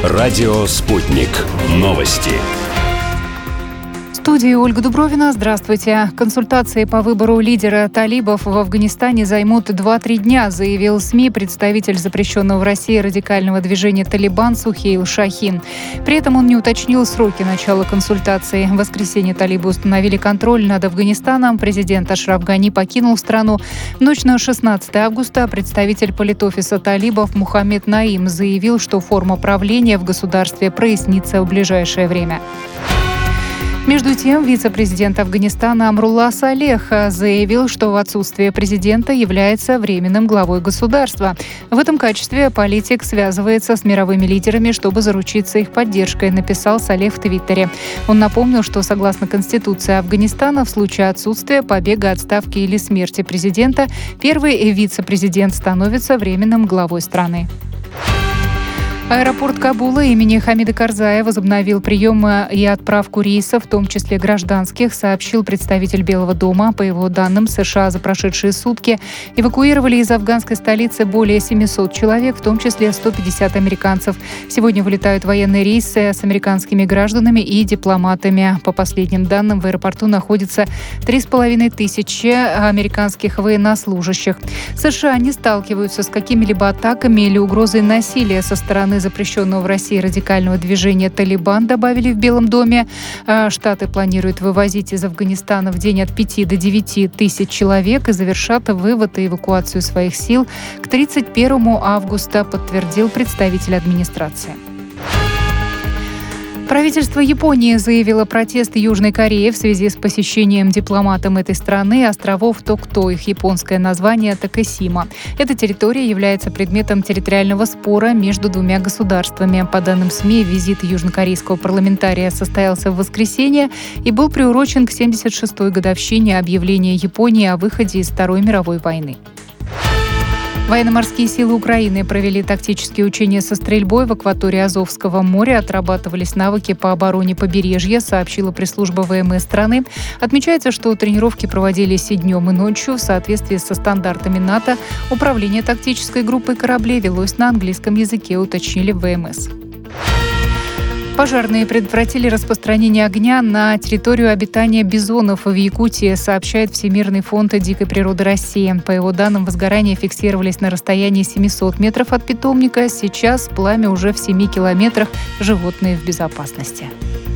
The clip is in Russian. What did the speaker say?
Радио «Спутник». Новости. В студии Ольга Дубровина. Здравствуйте. Консультации по выбору лидера талибов в Афганистане займут 2-3 дня, заявил СМИ представитель запрещенного в России радикального движения «Талибан» Сухейл Шахин. При этом он не уточнил сроки начала консультаций. В воскресенье талибы установили контроль над Афганистаном. Президент Ашраф Гани покинул страну. В ночь на 16 августа представитель политофиса талибов Мухаммед Наим заявил, что форма правления в государстве прояснится в ближайшее время. Между тем, вице-президент Афганистана Амрулла Салех заявил, что в отсутствие президента является временным главой государства. В этом качестве политик связывается с мировыми лидерами, чтобы заручиться их поддержкой, написал Салех в Твиттере. Он напомнил, что согласно Конституции Афганистана, в случае отсутствия, побега, отставки или смерти президента, первый вице-президент становится временным главой страны. Аэропорт Кабула имени Хамида Карзая возобновил прием и отправку рейсов, в том числе гражданских, сообщил представитель Белого дома. По его данным, США за прошедшие сутки эвакуировали из афганской столицы более 700 человек, в том числе 150 американцев. Сегодня вылетают военные рейсы с американскими гражданами и дипломатами. По последним данным, в аэропорту находится 3500 американских военнослужащих. США не сталкиваются с какими-либо атаками или угрозой насилия со стороны запрещенного в России радикального движения «Талибан», добавили в Белом доме. Штаты планируют вывозить из Афганистана в день от 5 до 9 тысяч человек и завершат вывод и эвакуацию своих сил к 31 августа, подтвердил представитель администрации. Правительство Японии заявило протест Южной Кореи в связи с посещением дипломатом этой страны островов Токто. Их японское название Такасима. Эта территория является предметом территориального спора между двумя государствами. По данным СМИ, визит южнокорейского парламентария состоялся в воскресенье и был приурочен к 76-й годовщине объявления Японии о выходе из Второй мировой войны. Военно-морские силы Украины провели тактические учения со стрельбой в акватории Азовского моря. Отрабатывались навыки по обороне побережья, сообщила пресс-служба ВМС страны. Отмечается, что тренировки проводились и днем, и ночью. В соответствии со стандартами НАТО управление тактической группой кораблей велось на английском языке, уточнили в ВМС. Пожарные предотвратили распространение огня на территорию обитания бизонов в Якутии, сообщает Всемирный фонд дикой природы России. По его данным, возгорания фиксировались на расстоянии 700 метров от питомника. Сейчас пламя уже в 7 километрах. Животные в безопасности.